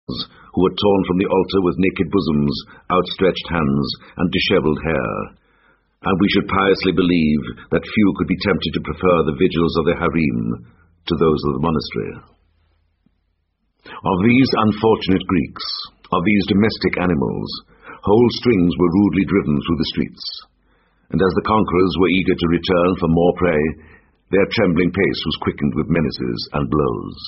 who were torn from the altar with naked bosoms, outstretched hands, and dishevelled hair, and we should piously believe that few could be tempted to prefer the vigils of the harem to those of the monastery. Of these unfortunate Greeks, of these domestic animals, whole strings were rudely driven through the streets, and as the conquerors were eager to return for more prey, their trembling pace was quickened with menaces and blows.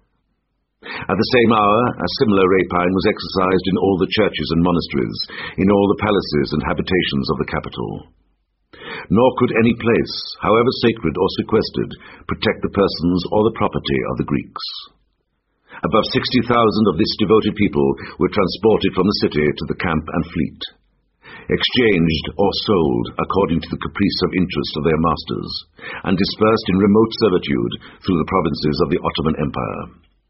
At the same hour, a similar rapine was exercised in all the churches and monasteries, in all the palaces and habitations of the capital. Nor could any place, however sacred or sequestered, protect the persons or the property of the Greeks. Above 60,000 of this devoted people were transported from the city to the camp and fleet, exchanged or sold according to the caprice of interest of their masters, and dispersed in remote servitude through the provinces of the Ottoman Empire.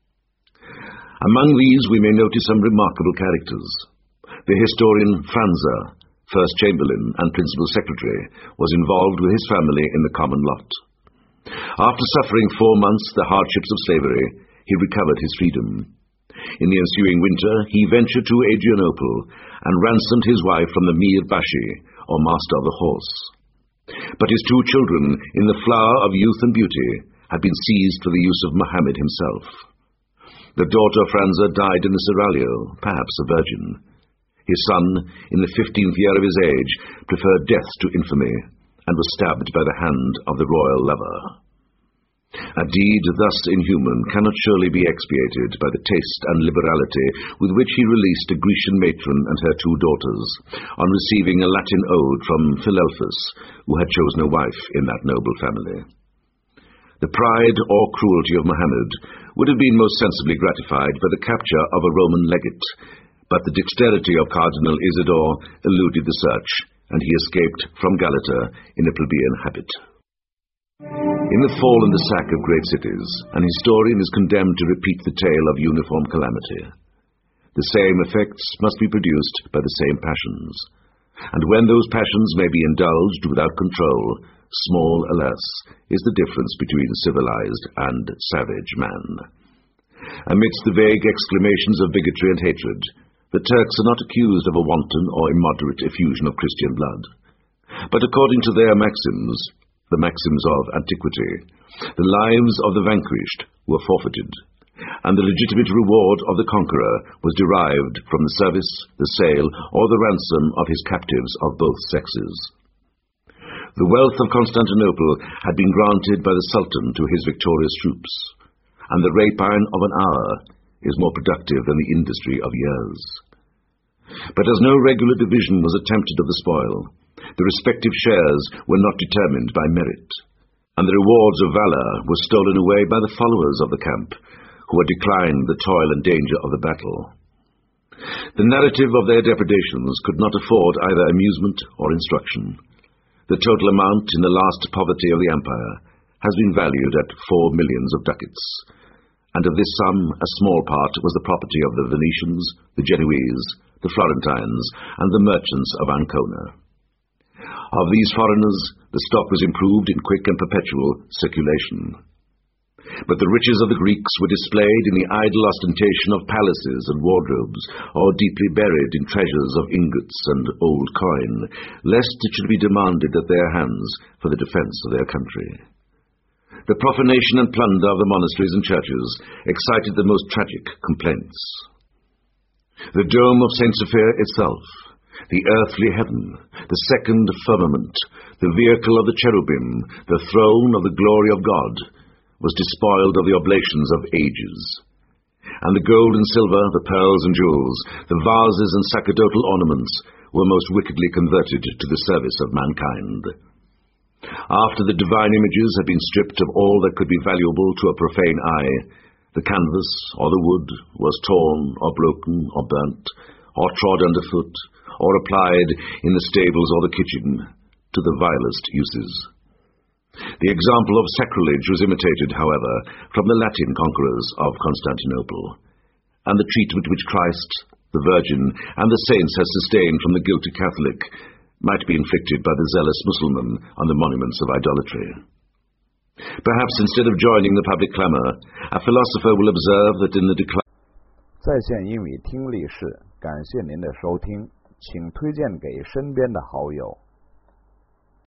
Among these we may notice some remarkable characters. The historian Franza, first chamberlain and principal secretary, was involved with his family in the common lot. After suffering 4 months the hardships of slavery, he recovered his freedom. In the ensuing winter he ventured to Adrianople and ransomed his wife from the Mir Bashi, or master of the horse. But his 2 children, in the flower of youth and beauty, had been seized for the use of Mohammed himself. The daughter Franza died in the seraglio, perhaps a virgin. His son, in the 15th year of his age, preferred death to infamy, and was stabbed by the hand of the royal lover. A deed thus inhuman cannot surely be expiated by the taste and liberality with which he released a Grecian matron and her 2 daughters, on receiving a Latin ode from Philelphus, who had chosen a wife in that noble family. The pride or cruelty of Mohammed would have been most sensibly gratified by the capture of a Roman legate, but the dexterity of Cardinal Isidore eluded the search, and he escaped from Galata in a plebeian habit. In the fall and the sack of great cities, an historian is condemned to repeat the tale of uniform calamity. The same effects must be produced by the same passions, and when those passions may be indulged without control, small, alas, is the difference between civilized and savage man. Amidst the vague exclamations of bigotry and hatred, the Turks are not accused of a wanton or immoderate effusion of Christian blood, but according to their maxims, the maxims of antiquity, the lives of the vanquished were forfeited, and the legitimate reward of the conqueror was derived from the service, the sale, or the ransom of his captives of both sexes. The wealth of Constantinople had been granted by the Sultan to his victorious troops, and the rapine of an hour is more productive than the industry of years. But as no regular division was attempted of the spoil, the respective shares were not determined by merit, and the rewards of valor were stolen away by the followers of the camp, who had declined the toil and danger of the battle. The narrative of their depredations could not afford either amusement or instruction. The total amount in the last poverty of the empire has been valued at 4 millions of ducats, and of this sum a small part was the property of the Venetians, the Genoese, the Florentines, and the merchants of Ancona. Of these foreigners, the stock was improved in quick and perpetual circulation. But the riches of the Greeks were displayed in the idle ostentation of palaces and wardrobes, or deeply buried in treasures of ingots and old coin, lest it should be demanded at their hands for the defence of their country. The profanation and plunder of the monasteries and churches excited the most tragic complaints. The dome of St. Sophia itself, the earthly heaven, the second firmament, the vehicle of the cherubim, the throne of the glory of God, was despoiled of the oblations of ages. And the gold and silver, the pearls and jewels, the vases and sacerdotal ornaments were most wickedly converted to the service of mankind. After the divine images had been stripped of all that could be valuable to a profane eye, the canvas or the wood was torn or broken or burnt, or trod underfoot, or applied in the stables or the kitchen to the vilest uses. The example of sacrilege was imitated, however, from the Latin conquerors of Constantinople, and the treatment which Christ, the Virgin, and the saints had sustained from the guilty Catholic might be inflicted by the zealous Mussulman on the monuments of idolatry. Perhaps instead of joining the public clamour, a philosopher will observe that in the decline 在线英语听力室，感谢您的收听，请推荐给身边的好友。